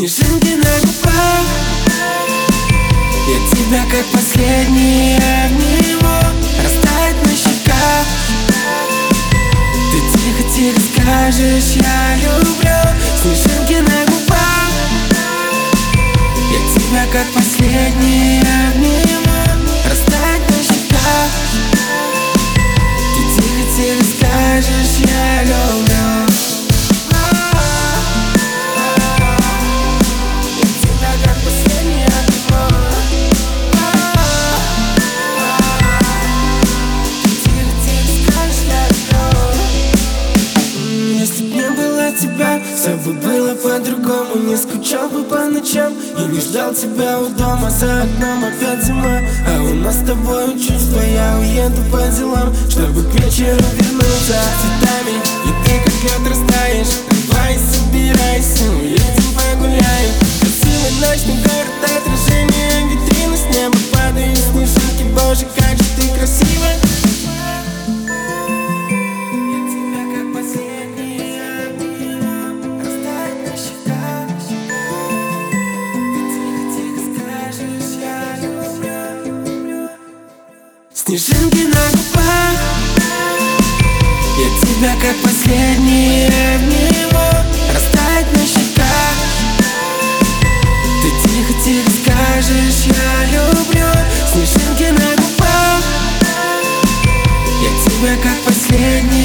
Снежинки на губах, я тебя как последнее огниво растает на щеках. Ты тихо-тихо скажешь: я люблю. Снежинки на губах, я тебя как последнее огниво растает на щеках. Ты тихо-тихо скажешь: я люблю. Все бы было по-другому, не скучал бы по ночам и не ждал тебя у дома. За окном опять зима, а у нас с тобой чувства. Я уеду по делам, чтобы к вечеру вернуться цветами. И ты как лед растаешь. Давай собирайся, уедем погуляем. Красивый ночный город, отражение витрины. С неба падают снежинки, боже, как же ты красивая. Снежинки на губах, я тебя как последнее огниво растает на щеках. Ты тихо-тихо скажешь: я люблю. Снежинки на губах, я тебя как последнее